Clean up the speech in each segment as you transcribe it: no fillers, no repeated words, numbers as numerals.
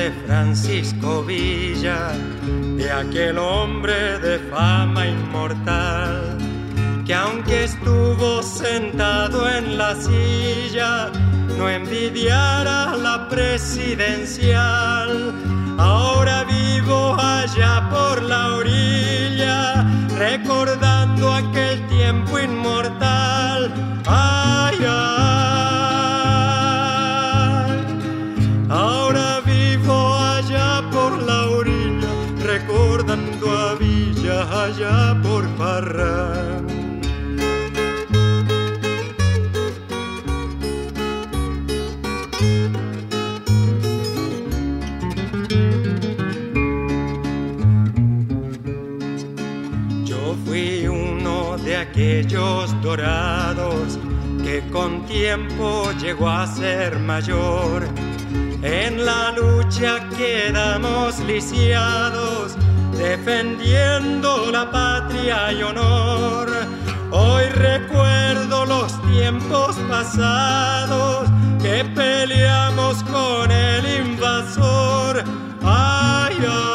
de Francisco Villa, de aquel hombre de fama inmortal, que aunque estuvo sentado en la silla, no envidiara la presidencial. Ahora vivo allá por la orilla, recordando aquel tiempo inmortal. Ay, ay, ahora vivo allá por la orilla, recordando a Villa allá por Parral. Aquellos dorados que con tiempo llegó a ser mayor. En la lucha quedamos lisiados, defendiendo la patria y honor. Hoy recuerdo los tiempos pasados que peleamos con el invasor. Ay,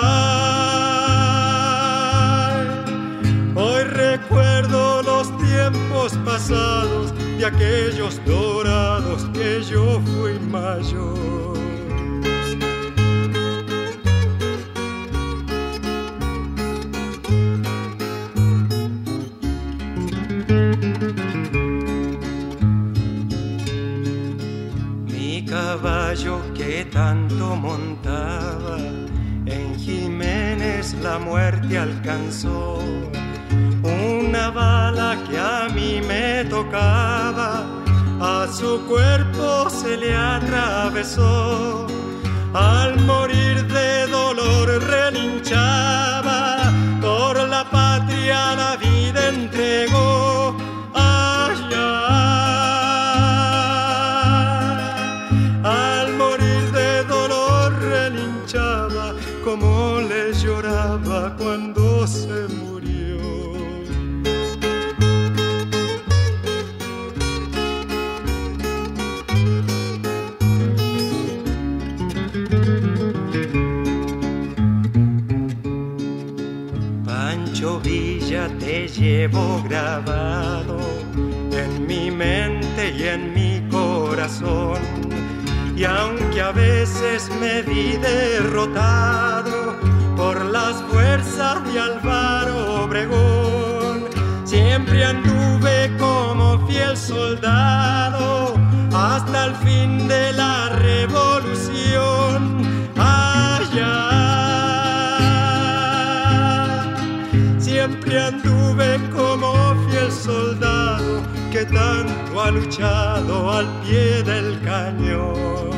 ay, hoy recuerdo los tiempos pasados de aquellos dorados que yo fui mayor. Mi caballo que tanto montaba, en Jiménez la muerte alcanzó. Una bala que a mí me tocaba, a su cuerpo se le atravesó. Al morir de dolor relinchaba, por la patria la vida entregó. Ay, ay, al morir de dolor relinchaba, como le lloraba cuando se murió. Villa, te llevo grabado en mi mente y en mi corazón. Y aunque a veces me vi derrotado por las fuerzas de Álvaro Obregón, siempre anduve como fiel soldado hasta el fin de la revolución. Ay, ay, siempre anduve como fiel soldado que tanto ha luchado al pie del cañón.